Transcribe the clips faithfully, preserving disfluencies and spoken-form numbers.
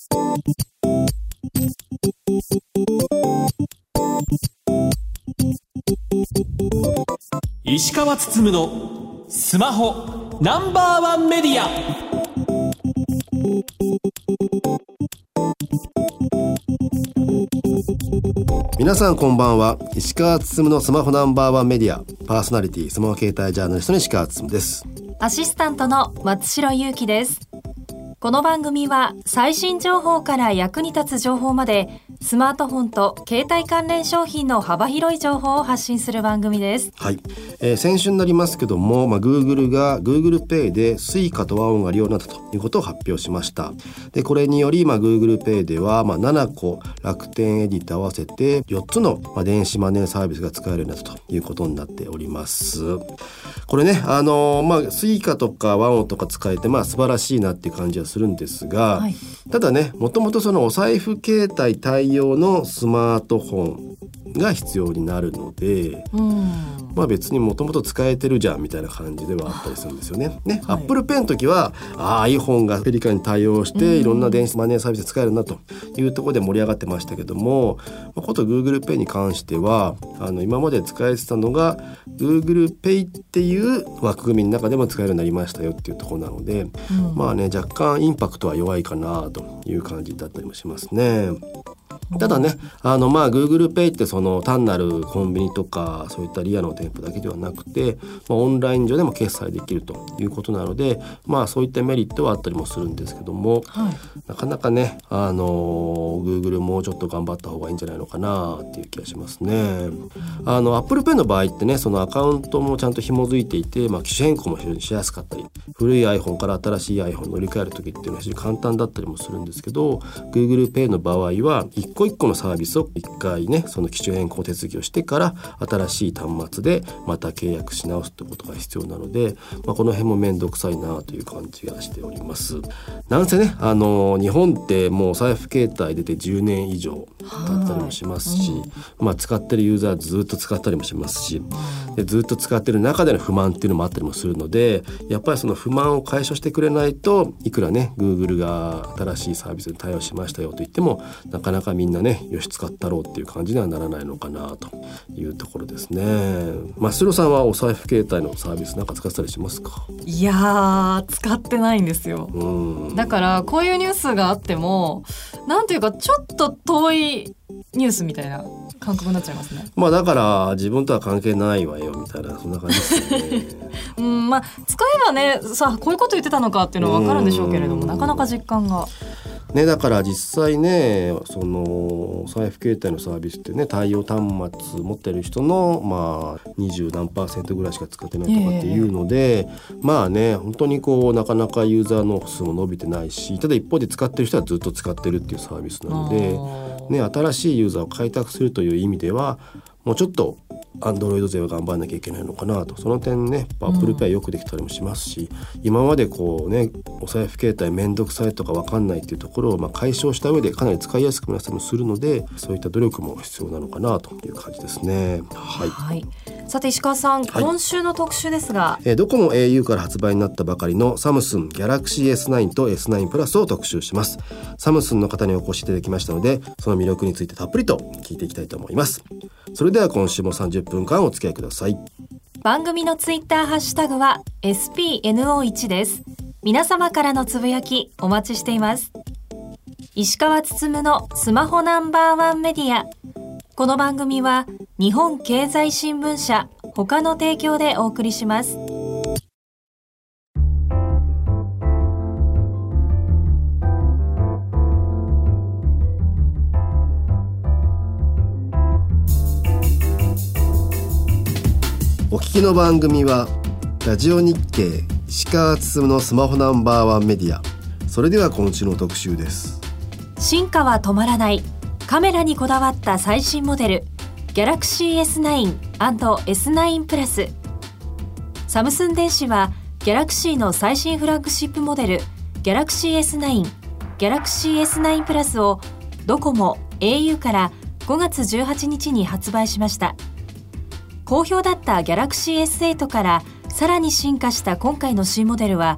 石川つつむのスマホナンバーワンメディア。 皆さんこんばんは。石川つつむのスマホナンバーワンメディアパーソナリティスマホ携帯ジャーナリストの石川つつむです。 アシスタントの松代ゆうきです。この番組は最新情報から役に立つ情報までスマートフォンと携帯関連商品の幅広い情報を発信する番組です。 はい、えー、先週になりますけども、まあ、Google が Google Pay で Suica とワオンが利用になったということを発表しました。でこれにより、まあ、Google Pay では、まあ、ななこ楽天エディと合わせてよっつの、まあ、電子マネーサービスが使えるようになったということになっております。これね、あのーまあ、Suica とかワオンとか使えて、まあ、素晴らしいなっていう感じはするんですが、はい、ただね、もともとそのお財布携帯対応のスマートフォンが必要になるので、うん、まあ別にもともと使えてるじゃんみたいな感じではあったりするんですよね。ね、はい、Apple Pay の時はあ iPhone がペリカに対応していろんな電子マネーサービス使えるなというところで盛り上がってましたけども、まあ、こと Google Pay に関してはあの今まで使えてたのが Google Pay っていう枠組みの中でも使えるようになりましたよっていうところなので、うん、まあね若干インパクトは弱いかなという感じだったりもしますね。ただね、あのまあ Google Pay ってその単なるコンビニとかそういったリアの店舗だけではなくて、まあ、オンライン上でも決済できるということなので、まあそういったメリットはあったりもするんですけども、はい、なかなかね、あの Google もうちょっと頑張った方がいいんじゃないのかなっていう気がしますね。あの Apple Pay の場合ってね、そのアカウントもちゃんと紐づいていて、まあ、機種変更も非常にしやすかったり、古い iPhone から新しい iPhone 乗り換える時っていうのは非常に簡単だったりもするんですけど、 Google Pay の場合は一個一個のサービスを一回ね、その機種変更手続きをしてから新しい端末でまた契約し直すってことが必要なので、まあ、この辺もめんどくさいなという感じがしております。なんせね、あの日本ってもうお財布携帯出てじゅうねん以上経ったりもしますし、まあ、使ってるユーザーずっと使ったりもしますし、でずっと使ってる中での不満っていうのもあったりもするので、やっぱりその不満を解消してくれないと、いくらね Google が新しいサービスに対応しましたよと言ってもなかなかみんなねよし使ったろうっていう感じにはならないのかなというところですね。マスロさんはお財布携帯のサービスなんか使ってたりしますか？ いやー使ってないんですよ。うん、だからこういうニュースがあってもなんていうかちょっと遠いニュースみたいな感覚になっちゃいますね。 まあだから自分とは関係ないわよみたいな、そんな感じですよね。 うん、まあ使えばね、さあこういうこと言ってたのかっていうのは分かるんでしょうけれども、なかなか実感がね、だから実際ね、そのお財布携帯のサービスってね、対応端末持ってる人のまあにじゅうなんパーセントぐらいしか使ってないとかっていうので、えー、まあね本当にこうなかなかユーザーの数も伸びてないし、ただ一方で使ってる人はずっと使ってるっていうサービスなので、ね、新しいユーザーを開拓するという意味ではもうちょっとアンドロイド勢は頑張らなきゃいけないのかなと。その点ね、アップルペイよくできたりもしますし、うん、今までこうねお財布携帯めんどくさいとか分かんないっていうところをまあ解消した上でかなり使いやすくなったりもするので、そういった努力も必要なのかなという感じですね。はい、はい、 さて石川さん、はい、今週の特集ですが、 えー、ドコモ エーユー から発売になったばかりのサムスン Galaxy エスナイン と エスナイン プラスを特集します。サムスンの方にお越しいただきましたので、その魅力についてたっぷりと聞いていきたいと思います。それでは今週もさんじゅっぷんかんお付き合いください。 番組のツイッターハッシュタグは エスピーエヌオーワン です。皆様からのつぶやきお待ちしています。石川つつむのスマホナンバーワンメディア。この番組は日本経済新聞社他の提供でお送りします。 お聞きの番組はラジオ日経石川つつむのスマホナンバーワンメディア。それでは今週の特集です。 進化は止まらない。カメラにこだわった最新モデル Galaxy エスナイン エスナイン プラス。サムスン電子は Galaxy の最新フラッグシップモデル Galaxy エスナイン、Galaxy エスナイン プラスをドコモ エーユー からごがつじゅうはちにちに発売しました。好評だった Galaxy エスエイト からさらに進化した今回の新モデルは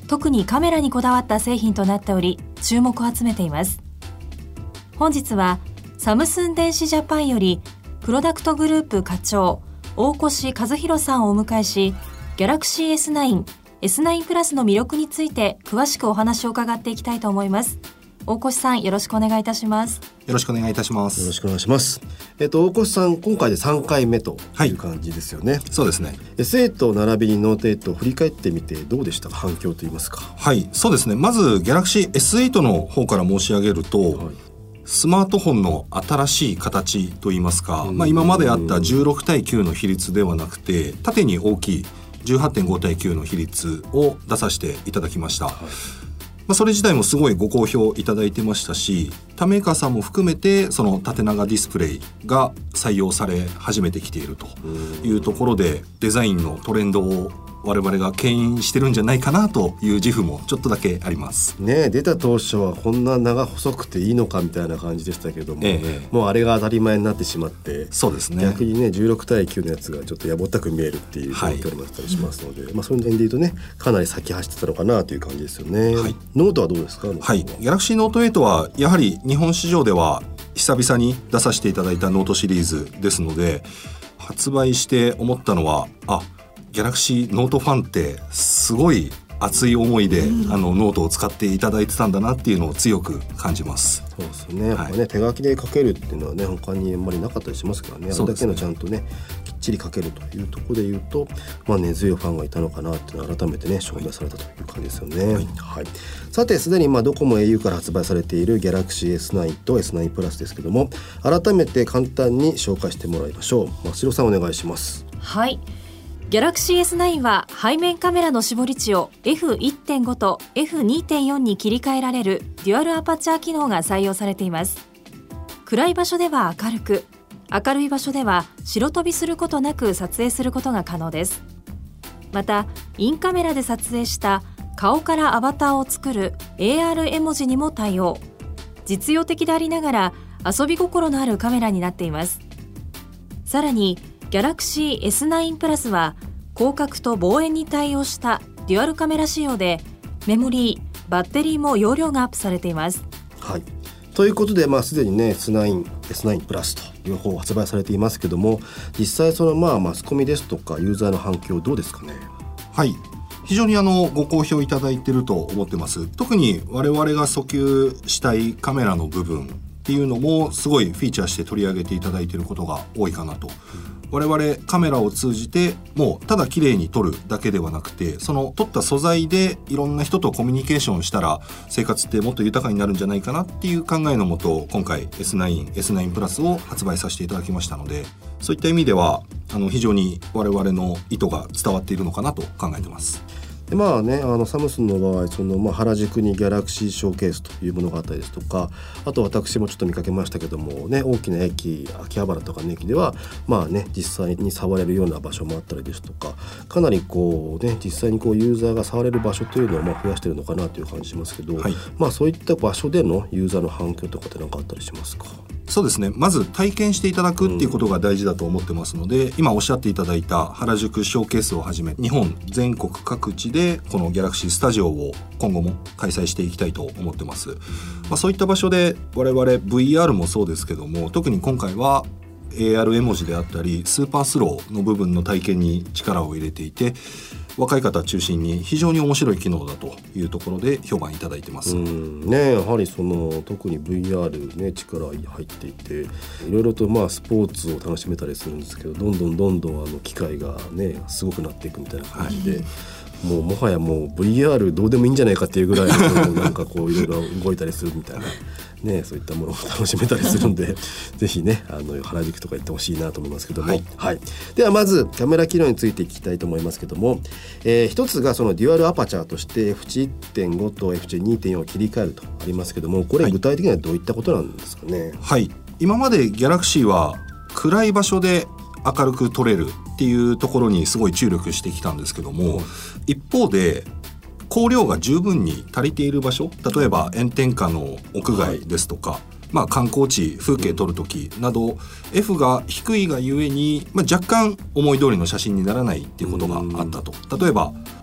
特にカメラにこだわった製品となっており注目を集めています。本日はサムスン電子ジャパンよりプロダクトグループ課長大越和弘さんをお迎えし、ギャラクシー エスナイン、エスナイン プラスの魅力について詳しくお話を伺っていきたいと思います。大越さん、よろしくお願いいたします。 よろしくお願いいたします。 よろしくお願いします。えっと大越さん、今回でさんかいめという感じですよね。はい、 そうですね。 エスエイト並びにノートエイトを振り返ってみてどうでしたか、反響といいますか。 はい、そうですね。まず Galaxy エスエイト の方から申し上げると、はい、スマートフォンの新しい形といいますか、まあ、今まであったじゅうろくたいきゅうの比率ではなくて縦に大きい じゅうはちてんごたいきゅうの比率を出させていただきました。はい、まあ、それ自体もすごいご好評いただいてましたし、他メーカーさんも含めてその縦長ディスプレイが採用され始めてきているというところで、デザインのトレンドを我々が牽引してるんじゃないかなという自負もちょっとだけありますね。出た当初はこんな長細くていいのかみたいな感じでしたけども、ええ、もうあれが当たり前になってしまって、 そうですね、 逆にねじゅうろくたいきゅうのやつがちょっとやぼったく見えるっていう状況になったりしますので、はい、まあ、そういう点で言うとね、かなり先走ってたのかなという感じですよね。はい、ノートはどうですか。 はい、Galaxy Note エイトはやはり日本市場では久々に出させていただいたノートシリーズですので、発売して思ったのは、あ、ギャラクシーノートファンってすごい熱い思いで、うん、あのノートを使っていただいてたんだなっていうのを強く感じます。 そうですね。やっぱね、はい、手書きで書けるっていうのはね、他にあんまりなかったりしますからね。あれだけのちゃんとねきっちり書けるというところで言うと、まあ、根強いファンがいたのかなっていうのを改めてね証明されたという感じですよね。はいはい、さて、すでにまあドコモ エーユー から発売されている Galaxy エスナイン と エスナイン プラスですけども、改めて簡単に紹介してもらいましょう。松代さん、お願いします。 はい、Galaxy エスナイン は背面カメラの絞り値を エフいってんご と エフにてんよん に切り替えられるデュアルアパーチャー機能が採用されています。暗い場所では明るく、明るい場所では白飛びすることなく撮影することが可能です。また、インカメラで撮影した顔からアバターを作る エーアール 絵文字にも対応。実用的でありながら遊び心のあるカメラになっています。さらにGalaxy エスナイン プラスは広角と望遠に対応したデュアルカメラ仕様で、メモリー、バッテリーも容量がアップされています。 はい、ということで、まあ、すでにね エスナイン、エスナイン プラスと両方発売されていますけども、実際そのまあマスコミですとかユーザーの反響どうですかね。 はい、非常にあのご好評いただいていると思ってます。特に我々が訴求したいカメラの部分っていうのもすごいフィーチャーして取り上げていただいていることが多いかなと。我々カメラを通じてもうただ綺麗に撮るだけではなくて、その撮った素材でいろんな人とコミュニケーションしたら生活ってもっと豊かになるんじゃないかなっていう考えのもと、今回 エスナイン、エスナイン プラスを発売させていただきましたので、そういった意味ではあの非常に我々の意図が伝わっているのかなと考えてます。 でまあね、あのサムスンの場合、その、まあ、原宿にギャラクシーショーケースというものがあったりですとか、あと私もちょっと見かけましたけどもね、大きな駅、秋葉原とかの駅ではまあね実際に触れるような場所もあったりですとか、かなりこうね実際にこうユーザーが触れる場所というのをまあ増やしているのかなという感じしますけど、はい、まあそういった場所でのユーザーの反響とかって何かあったりしますか。 そうですね、まず体験していただくっていうことが大事だと思ってますので、うん、今おっしゃっていただいた原宿ショーケースをはじめ日本全国各地でこのギャラクシースタジオを今後も開催していきたいと思ってます。まあ、そういった場所で我々 ブイアール もそうですけども、特に今回は エーアール 絵文字であったりスーパースローの部分の体験に力を入れていて、若い方中心に非常に面白い機能だというところで評判いただいてます。 うんね、やはりその特に ブイアール ね力入っていて、いろいろとまあスポーツを楽しめたりするんですけど、どんどんどんどんあの機会がねすごくなっていくみたいな感じで、はい、もうもはやもう ブイアール どうでもいいんじゃないかっていうぐらいのなんかこういろいろ動いたりするみたいなね、そういったものを楽しめたりするんでぜひねあの原宿とか行ってほしいなと思いますけども、はいはい、ではまずカメラ機能について聞きたいと思いますけども、えー、一つがそのデュアルアパチャーとして エフいってんご と エフにてんよん を切り替えるとありますけども、これ具体的にはどういったことなんですかね。 はい、今までギャラクシーは暗い場所で明るく撮れるっていうところにすごい注力してきたんですけども、うん、一方で光量が十分に足りている場所、例えば炎天下の屋外ですとか、はい、まあ、観光地風景撮るときなど、うん、エフ が低いがゆえに、まあ、若干思い通りの写真にならないっていうことがあったと。例えば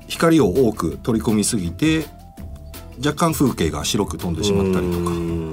光を多く取り込みすぎて若干風景が白く飛んでしまったりとか、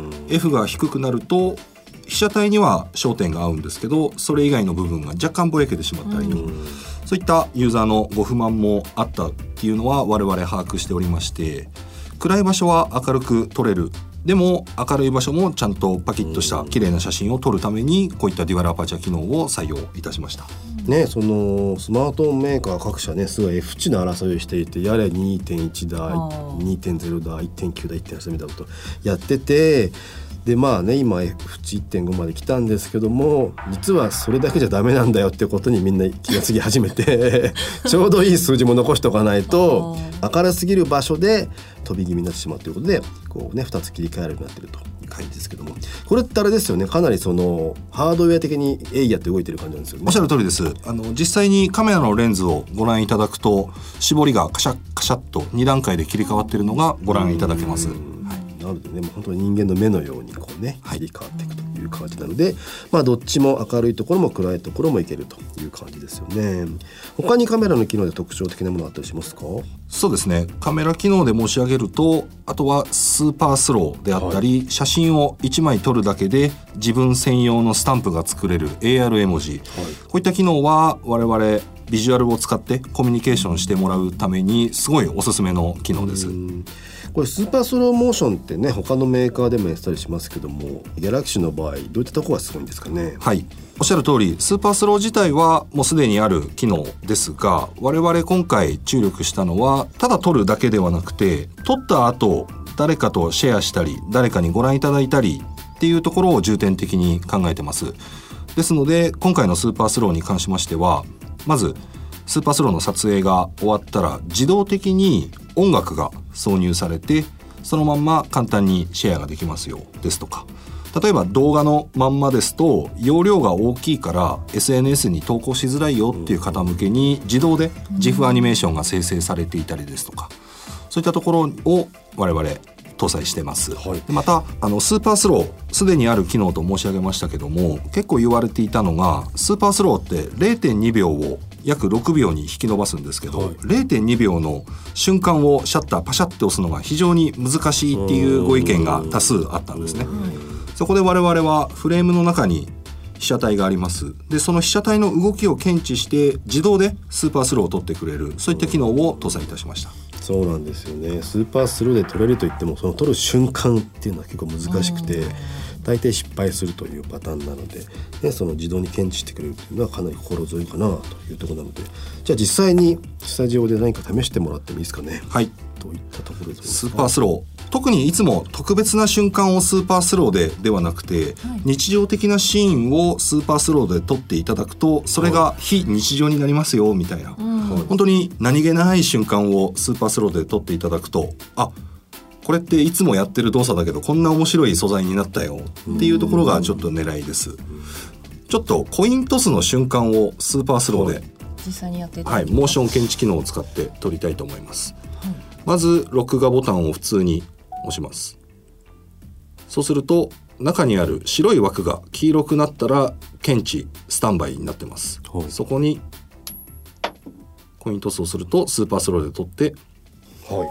F が低くなると被写体には焦点が合うんですけどそれ以外の部分が若干ぼやけてしまったりと、そういったユーザーのご不満もあったっていうのは我々把握しておりまして、暗い場所は明るく撮れる、でも明るい場所もちゃんとパキッとした綺麗な写真を撮るためにこういったデュアルアパーチャー機能を採用いたしました。 ね、そのスマートフォンメーカー各社ねすごい F 値の争いをしていて、やれ にてんいち だ にてんゼロ だ いってんきゅう だ いってんはち だみたいなことやってて、でまあね今 F 値 いってんご まで来たんですけども、実はそれだけじゃダメなんだよってことにみんな気がつき始めてちょうどいい数字も残しておかないと明るすぎる場所で飛び気味になってしまうということでこうねふたつ切り替えられるようになっているという感じですけども、これってあれですよね、かなりそのハードウェア的にエイヤって動いてる感じなんですよね。 おっしゃる通りです。あの実際にカメラのレンズをご覧いただくと絞りがカシャッカシャッとに段階で切り替わっているのがご覧いただけます。 なのでね、もう本当に人間の目のようにこうね切り替わっていくという感じなので、まあどっちも明るいところも暗いところもいけるという感じですよね。他にカメラの機能で特徴的なものあったりしますか？ そうですね、カメラ機能で申し上げると、あとはスーパースローであったり、はい、写真をいちまい撮るだけで自分専用のスタンプが作れる エーアール 絵文字、はい、こういった機能は我々ビジュアルを使ってコミュニケーションしてもらうためにすごいおすすめの機能です。 これスーパースローモーションってね他のメーカーでもやってたりしますけども、ギャラクシーの場合どういったところがすごいんですかね？ はい、おっしゃる通りスーパースロー自体はもうすでにある機能ですが、我々今回注力したのはただ撮るだけではなくて、撮った後誰かとシェアしたり誰かにご覧いただいたりっていうところを重点的に考えてます。ですので今回のスーパースローに関しましては、まずスーパースローの撮影が終わったら自動的に音楽が挿入されてそのまんま簡単にシェアができますよですとか、例えば動画のまんまですと容量が大きいから エスエヌエス に投稿しづらいよっていう方向けに自動で ジフ アニメーションが生成されていたりですとか、そういったところを我々搭載してます、はい、またあのスーパースローすでにある機能と申し上げましたけども、結構言われていたのがスーパースローって れいてんにびょうを約ろくびょうに引き伸ばすんですけど、はい、れいてんにびょうの瞬間をシャッターパシャッて押すのが非常に難しいっていうご意見が多数あったんですね。そこで我々はフレームの中に被写体があります。でその被写体の動きを検知して自動でスーパースローを撮ってくれる、そういった機能を搭載いたしました。 そうなんですよね。スーパースローで撮れるといってもその撮る瞬間っていうのは結構難しくて大抵失敗するというパターンなので、ね、その自動に検知してくれるというのはかなり心強いかなというところなので、じゃあ実際にスタジオで何か試してもらってもいいですかね？ はい、 どういったところですか？ スーパースロー、特にいつも特別な瞬間をスーパースローでではなくて、はい、日常的なシーンをスーパースローで撮っていただくとそれが非日常になりますよみたいな、はい、本当に何気ない瞬間をスーパースローで撮っていただくと、あ、これっていつもやってる動作だけどこんな面白い素材になったよっていうところがちょっと狙いです。ちょっとコイントスの瞬間をスーパースローで、はい、 実際にやっていただきます。はい、モーション検知機能を使って撮りたいと思います、はい、まず録画ボタンを普通に押します。そうすると中にある白い枠が黄色くなったら検知スタンバイになってます、はい、そこにコイントスをするとスーパースローで撮って、 はい、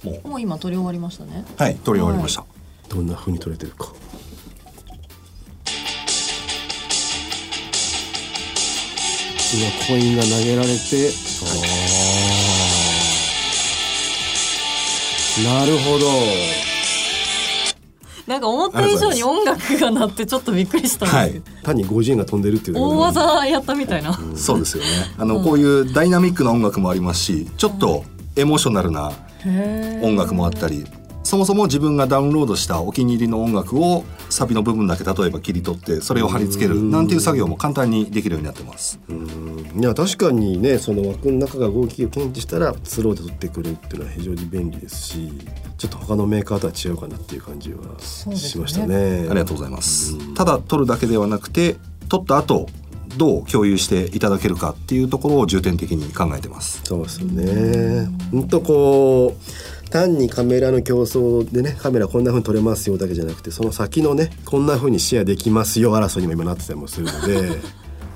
もう、もう今撮り終わりましたね。 はい、撮り終わりました、はい、 どんな風に撮れてるか。今コインが投げられて、はい、なるほど。 なんか思った以上に音楽が鳴ってちょっとびっくりしたんです、はい、 単にごじゅうえんが飛んでるっていう大技やったみたいな、 うん、そうですよね。あの、うん、こういうダイナミックな音楽もありますし、ちょっとエモーショナルな音楽もあったり、そもそも自分がダウンロードしたお気に入りの音楽をサビの部分だけ例えば切り取ってそれを貼り付けるなんていう作業も簡単にできるようになってます。 うん、いや確かにね、その枠の中が動きを検知したらスローで撮ってくれるっていうのは非常に便利ですし、ちょっと他のメーカーとは違うかなっていう感じはしましたね。 ありがとうございます。ただ撮るだけではなくて撮った後どう共有していただけるかっていうところを重点的に考えてます。 そうですよね。うんとこう単にカメラの競争でね、カメラこんな風に撮れますよだけじゃなくて、その先のねこんな風にシェアできますよ争いにも今なってたりもするので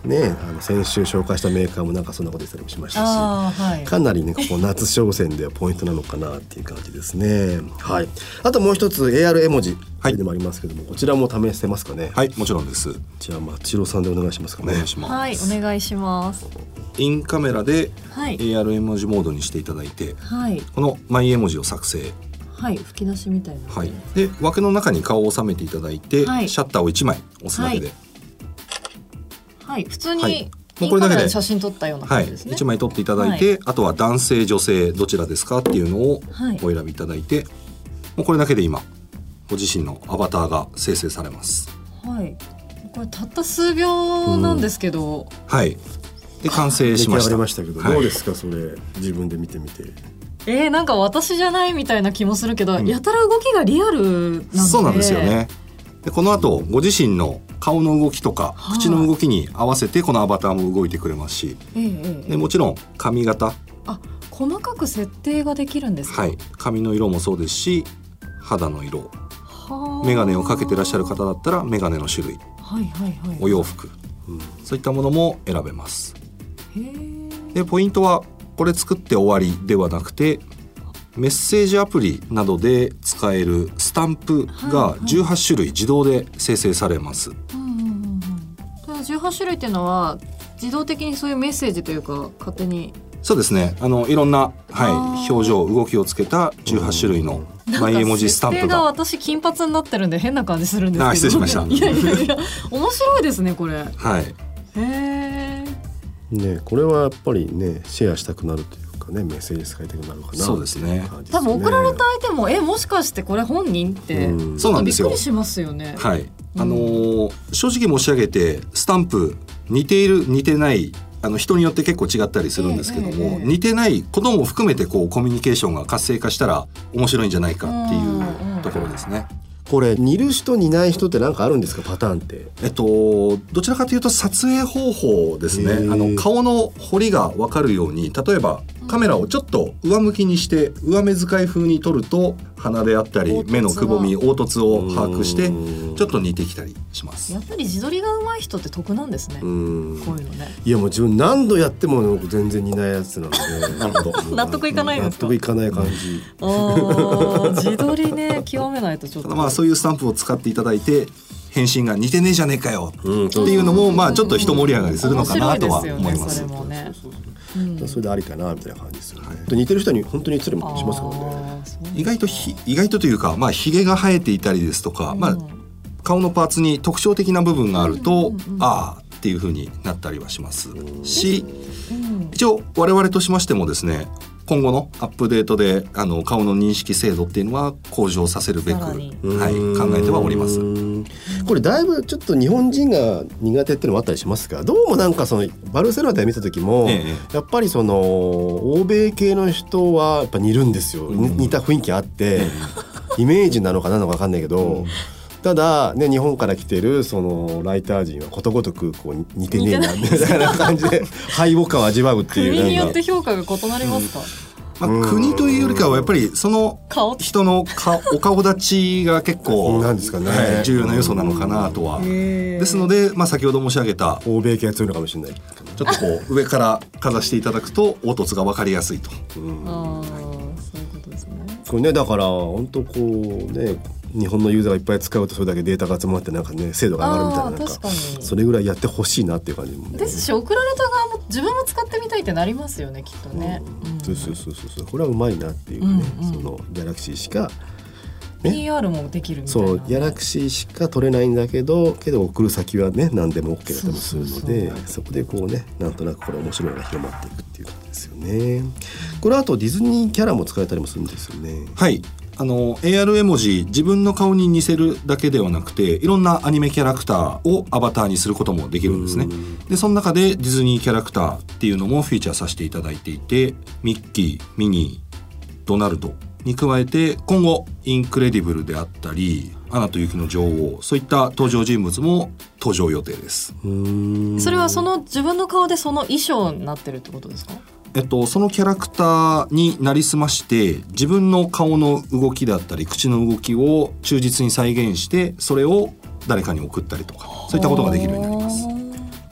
ね、あの先週紹介したメーカーもなんかそんなこと言ったりもしましたし、 あー、はい、 かなりねここ夏商戦ではポイントなのかなっていう感じですね。はい。あともう一つ エーアール 絵文字でもありますけども、こちらも試せますかね。 はい、もちろんです。 じゃあ松代さんでお願いしますかね。 お願いします。 はい、お願いします。 インカメラで エはい、 ーアール 絵文字モードにしていただいて、 はい、 このマイ絵文字を作成、 はい、吹き出しみたいな、 はい、で枠の中に顔を収めていただいて、 はい、 シャッターをいちまい押すだけで、 はい、普通に、 はい、 インカメラで写真撮ったような感じですね。 はい、いちまい撮っていただいて、はい、あとは男性女性どちらですかっていうのをはいお選びいただいて、もうこれだけで今ご自身のアバターが生成されます。 はい、これたった数秒なんですけど、 うん、 はいで完成しました。 出来上がりましたけど、はい、どうですかそれ自分で見てみて。 えー、なんか私じゃないみたいな気もするけど、うん、やたら動きがリアルなんで。 そうなんですよね。でこの後ご自身の顔の動きとか、はあ、口の動きに合わせてこのアバターも動いてくれますし、 えーえー、 でもちろん髪型、 あ、細かく設定ができるんですか。 はい、髪の色もそうですし肌の色、はあ、眼鏡をかけてらっしゃる方だったら眼鏡の種類、 はいはいはい、 お洋服、うん、そういったものも選べます。 へー。 でポイントはこれ作って終わりではなくて、メッセージアプリなどで使えるスタンプがじゅうはちしゅるい自動で生成されます。 うんうんうんうん、じゅうはちしゅるいっていうのは自動的にそういうメッセージというか勝手に。 そうですね、あのいろんな、はい、表情動きをつけたじゅうはちしゅるいのマイ絵文字スタンプが。 設定が私金髪になってるんで変な感じするんですけど。 あ、失礼しました。 いやいやいや面白いですねこれ。 はい。 へえ。 ね、これはやっぱりねシェアしたくなるというかね、メッセージ使いたくなるかな。 そうですね。 多分送られた相手もえもしかしてこれ本人ってそうなんですよ。 びっくりしますよね。 はい。あのー、正直申し上げてスタンプ似ている似てないあの人によって結構違ったりするんですけども、えーえー、似てないことも含めてこうコミュニケーションが活性化したら面白いんじゃないかっていうところですね。 これ似る人似ない人って何かあるんですか、パターンって。 えっとどちらかというと撮影方法ですね。あの顔の彫りが分かるように、例えばカメラをちょっと上向きにして上目遣い風に撮ると鼻であったり目のくぼみ凹凸を把握してちょっと似てきたりします。 やっぱり自撮りが上手い人って得なんですね。うんこういうのね。 いやもう自分何度やっても全然似ないやつなのでなるほど納得いかないんですか。 納得いかない感じ。 あ自撮りね極めないとちょっと。 まあそういうスタンプを使っていただいて返信が似てねえじゃねえかよっていうのもまあちょっと一盛り上がりするのかなとは思います。 面白いですよね、それもね。 うん、それでありかなみたいな感じですよね。似てる人に本当に似てるもしますからね。 意外とひ意外とというか、まあひげが生えていたりですとか、うん、まあ顔のパーツに特徴的な部分があると、うんうんうん、ああっていう風になったりはしますし、うん、一応我々としましてもですね、今後のアップデートであの顔の認識精度っていうのは向上させるべく、はい、考えてはおります。 これだいぶちょっと日本人が苦手っていうのもあったりしますが、どうもなんかそのバルセロナで見た時も、ええ、やっぱりその欧米系の人はやっぱ似るんですよ、うん、似た雰囲気あって、イメージなのかなのか分かんないけど、うん、ただね日本から来てるそのライター陣はことごとくこう似てねえなみたいな感じで敗北感を味わうっていう。 国によって評価が異なりますか。 うんまあ、国というよりかはやっぱりその人の顔お顔立ちが結構なんですかね、 はい、重要な要素なのかなとは。ですので、まあ、先ほど申し上げた欧米系が強いのかもしれない。 ちょっとこう上からかざしていただくと凹凸が分かりやすいと。うん、 あそういうことですね。 これねだから本当こうね日本のユーザーがいっぱい使うとそれだけデータが集まってなんかね精度が上がるみたいな、なんかそれぐらいやってほしいなっていう感じも、ね、 ですし送られた側も自分も使ってみたいってなりますよねきっとね。 うんうん、そうそうそうそうこれはうまいなっていうね、うんうん、そのギャラクシーしか、 ね、ピーアール もできるみたいな、ね、 そうギャラクシーしか取れないんだけどけど送る先はね何でも OK だったりするので、そうそうそう、そこでこうねなんとなくこれ面白いのが広まっていくっていう感じですよね。これあとディズニーキャラも使えたりもするんですよね。 はいあの エーアール 絵文字自分の顔に似せるだけではなくていろんなアニメキャラクターをアバターにすることもできるんですね。でその中でディズニーキャラクターっていうのもフィーチャーさせていただいていて、ミッキー、ミニー、ドナルドに加えて今後インクレディブルであったりアナと雪の女王、そういった登場人物も登場予定です。 うーんそれはその自分の顔でその衣装になってるってことですか。 えっと、そのキャラクターになりすまして自分の顔の動きだったり口の動きを忠実に再現してそれを誰かに送ったりとかそういったことができるようになります。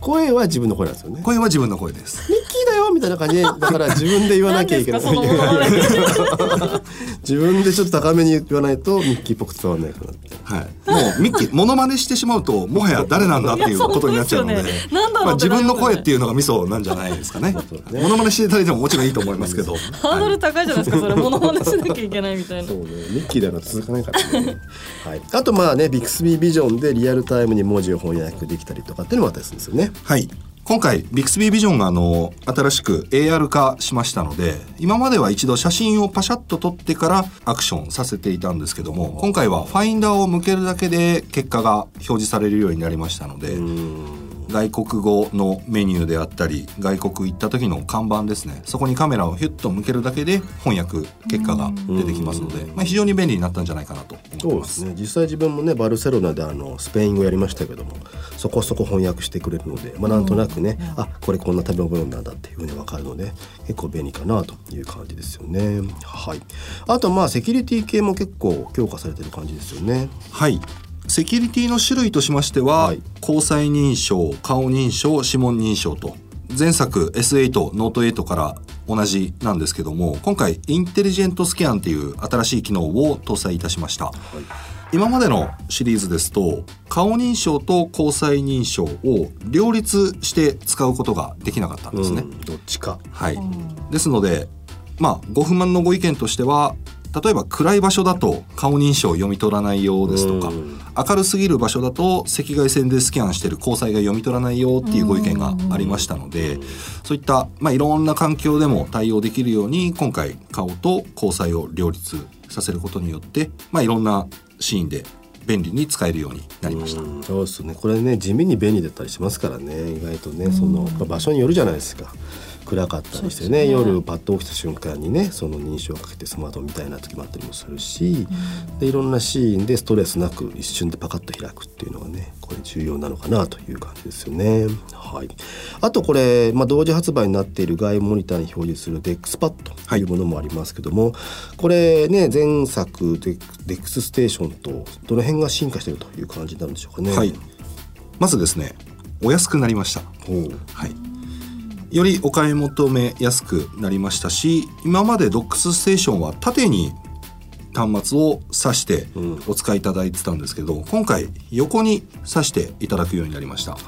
声は自分の声なんですよね。 声は自分の声です。 ミッキーだよみたいな感じで、だから自分で言わなきゃいけない。 何ですかそのものまね自分でちょっと高めに言わないとミッキーっぽく伝わらないかなみたいな。 はい、もうミッキーモノマネしてしまうともはや誰なんだっていうことになっちゃうので、まあ、自分の声っていうのがミソなんじゃないですかね。 ねモノマネしていただいてももちろんいいと思いますけど、 ハードル高いじゃないですか、それモノマネしなきゃいけないみたいな。 そうね、ミッキーだから続かないからね。はい、あとまあね、ビクスビービジョンでリアルタイムに文字を翻訳できたりとかっていうのもあったりするんですよね。 はい、今回ビクスビービジョンがあの新しく エーアール 化しましたので、今までは一度写真をパシャッと撮ってからアクションさせていたんですけども、今回はファインダーを向けるだけで結果が表示されるようになりましたので、外国語のメニューであったり外国行った時の看板ですね、そこにカメラをヒュッと向けるだけで翻訳結果が出てきますので、まあ、非常に便利になったんじゃないかなと思ってます。 そうですね、実際自分もねバルセロナであのスペイン語やりましたけども、そこそこ翻訳してくれるので、まあ、なんとなくね、あこれこんな食べ物なんだっていうふうに分かるので結構便利かなという感じですよね。はい、あとまあセキュリティ系も結構強化されてる感じですよね。 はい、セキュリティの種類としましては、はい、交際認証、顔認証、指紋認証と前作 エスエイト、ノートエイトから同じなんですけども、今回インテリジェントスキャンという新しい機能を搭載いたしました。はい、今までのシリーズですと顔認証と交際認証を両立して使うことができなかったんですね。 うん、どっちか。 はい、ですのでまあご不満のご意見としては、例えば暗い場所だと顔認証を読み取らないようですとか、明るすぎる場所だと赤外線でスキャンしてる交際が読み取らないよっていうご意見がありましたので、そういった、まあ、いろんな環境でも対応できるように今回顔と交際を両立させることによって、まあ、いろんなシーンで便利に使えるようになりました。 うん、そうですね、これね地味に便利だったりしますからね、意外とね、その場所によるじゃないですか。暗かったりして ね, ね夜パッと起きた瞬間にねその認証をかけてスマートみたいな時もあったりもするし、うん、でいろんなシーンでストレスなく一瞬でパカッと開くっていうのがねこれ重要なのかなという感じですよね。はい、あとこれ、まあ、同時発売になっている外モニターに表示する デックスパッドというものもありますけども、はい、これね前作 デックスステーションとどの辺が進化しているという感じになるんでしょうかね。 はい、まずですねお安くなりました。はい、よりお買い求めやすくなりましたし、今までドックスステーションは縦に端末を挿してお使いいただいてたんですけど、うん、今回横に挿していただくようになりました。はい、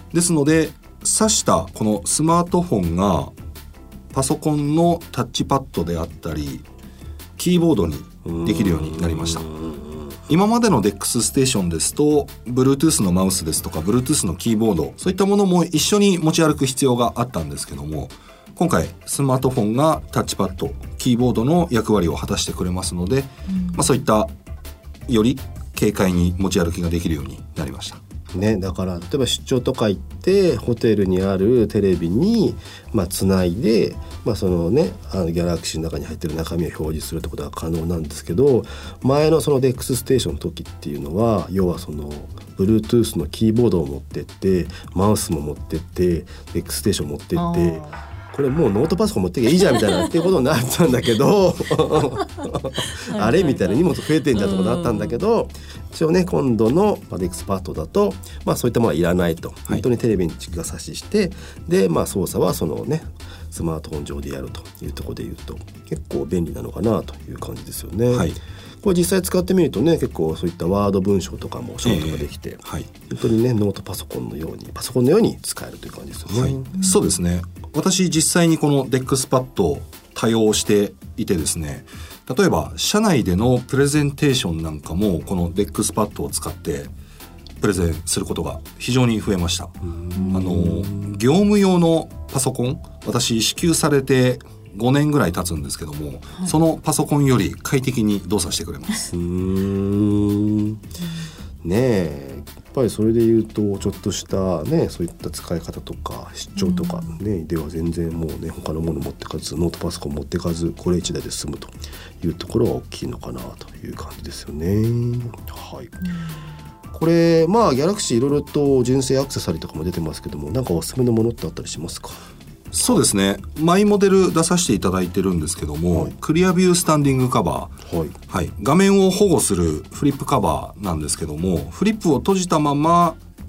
ですので挿したこのスマートフォンがパソコンのタッチパッドであったりキーボードにできるようになりました。今までの デックス ステーションですと Bluetooth のマウスですとか Bluetooth のキーボード、そういったものも一緒に持ち歩く必要があったんですけども、今回スマートフォンがタッチパッド、キーボードの役割を果たしてくれますので、うんまあ、そういったより軽快に持ち歩きができるようになりました。 ね、だから例えば出張とか行ってホテルにあるテレビにまあつないで、まあそのね、あのギャラクシーの中に入ってる中身を表示するってことが可能なんですけど、前のその デックス ステーションの時っていうのは要はその Bluetooth のキーボードを持ってってマウスも持ってって デックス ステーション持ってってこれもうノートパソコン持ってきゃいいじゃんみたいなっていうことになったんだけどあれみたいな荷物増えてんじゃんとかなったんだけど、一応ね今度のデックスパッドだと、まあ、そういったものはいらないと、はい、本当にテレビにが差ししてで、まあ、操作はそのねスマートフォン上でやるというところでいうと結構便利なのかなという感じですよね。はい、これ実際使ってみるとね結構そういったワード文章とかもショートができて、えーはい、本当にねノートパソコンのようにパソコンのように使えるという感じですよね。はい、 そうですね。私実際にこの デックスパッドを多用していてですね、例えば社内でのプレゼンテーションなんかもこの デックスパッドを使ってプレゼンすることが非常に増えました。あの業務用のパソコン、私支給されてごねんぐらい経つんですけども、はい、そのパソコンより快適に動作してくれます。うーんねえ、やっぱりそれで言うとちょっとしたねそういった使い方とか出張とかね、うん、では全然もうね他のもの持ってかずノートパソコン持ってかずこれ一台で済むというところは大きいのかなという感じですよね。はい、うん、これまあギャラクシーいろいろと純正アクセサリーとかも出てますけども、なんかおすすめのものってあったりしますか？ そうですね、マイモデル出させていただいてるんですけども、はい、クリアビュースタンディングカバー、はいはい、画面を保護するフリップカバーなんですけども、フリップを閉じたまま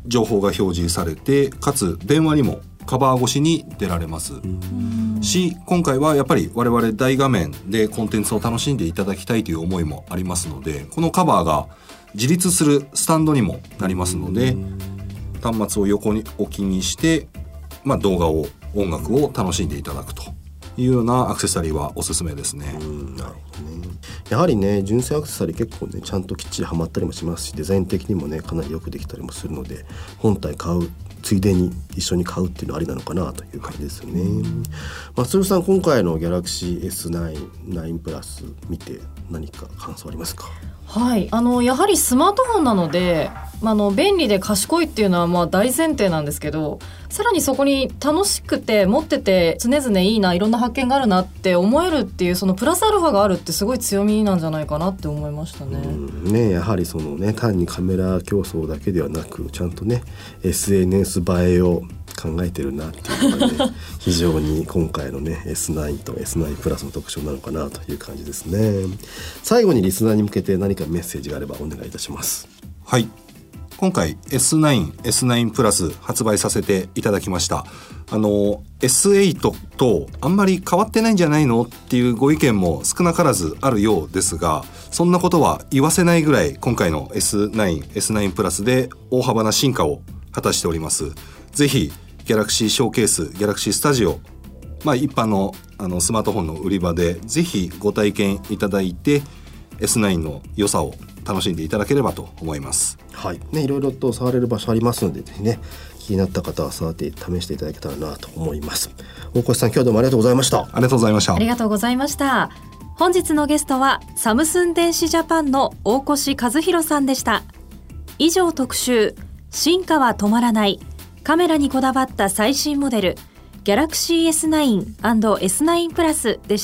情報が表示されて、かつ電話にもカバー越しに出られますし、今回はやっぱり我々大画面でコンテンツを楽しんでいただきたいという思いもありますので、このカバーが自立するスタンドにもなりますので、端末を横に置きにして、まあ、動画を音楽を楽しんでいただくというようなアクセサリーはおすすめですね。 うん、なるほどね。やはりね、純正アクセサリー結構ねちゃんときっちりはまったりもしますし、デザイン的にもねかなりよくできたりもするので、本体買うついでに一緒に買うっていうのはありなのかなという感じですよね。松尾さん、今回の Galaxy エスナイン、ナインプラス見て何か感想ありますか？ はい、あのやはりスマートフォンなので、まあ、あの便利で賢いっていうのはまあ大前提なんですけど、さらにそこに楽しくて持ってて常々いいな、いろんな発見があるなって思えるっていう、そのプラスアルファがあるってすごい強みなんじゃないかなって思いましたね。 うんね、やはりそのね、単にカメラ競争だけではなく、ちゃんとね エスエヌエス 映えを考えてるなっていうのがね非常に今回のね エスナイン と エスナイン プラスの特徴なのかなという感じですね。最後にリスナーに向けて何かメッセージがあればお願いいたします。 はい、今回 エスナイン、エスナイン プラス発売させていただきました。あの エスエイト とあんまり変わってないんじゃないのっていうご意見も少なからずあるようですが、そんなことは言わせないぐらい今回の エスナイン、エスナイン プラスで大幅な進化を果たしております。ぜひギャラクシーショーケース、ギャラクシースタジオ、まあ、一般の、あのスマートフォンの売り場でぜひご体験いただいて エスナイン の良さを楽しんでいただければと思います。 はいね、いろいろと触れる場所ありますので、ぜひね、気になった方は触って試していただけたらなと思います。大越さん、今日どうもありがとうございました。 ありがとうございました。 ありがとうございました。本日のゲストはサムスン電子ジャパンの大越和弘さんでした。以上、特集進化は止まらないカメラにこだわった最新モデル Galaxy エスナイン エスナイン プラスでした。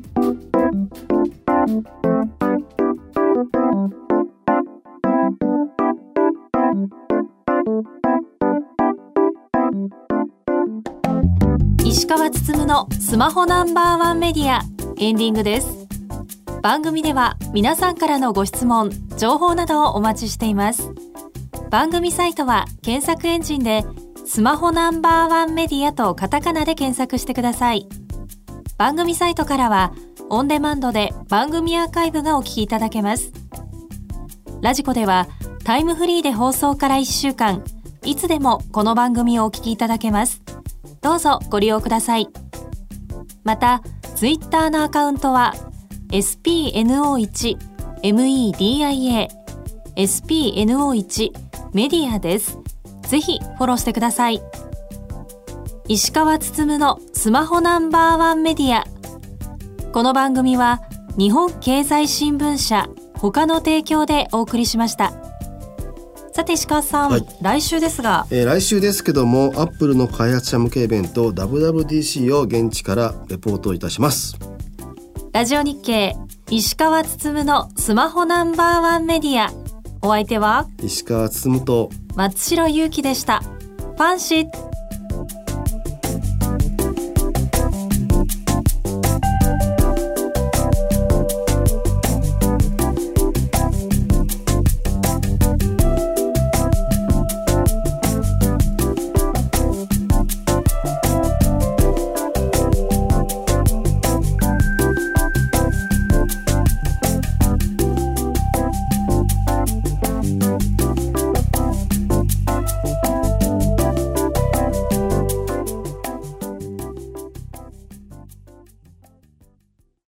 石川つつむのスマホナンバーワンメディア、エンディングです。番組では皆さんからのご質問、情報などをお待ちしています。番組サイトは検索エンジンでスマホナンバーワンメディアとカタカナで検索してください。番組サイトからはオンデマンドで番組アーカイブがお聞きいただけます。ラジコではタイムフリーで放送からいっしゅうかん、いつでもこの番組をお聞きいただけます。どうぞご利用ください。またツイッターのアカウントは エスピーエヌオーワン メディア エスピーエヌオーワン メディアです。ぜひフォローしてください。石川つつむのスマホナンバーワンメディア。この番組は日本経済新聞社他の提供でお送りしました。さて石川さん、はい、来週ですが、 えー、来週ですけども、アップルの開発者向けイベント ダブリューダブリューディーシー を現地からレポートいたします。 ラジオ日経石川つつむのスマホナンバーワンメディア、お相手は石川つつむと松代ゆうきでした。ファンシッ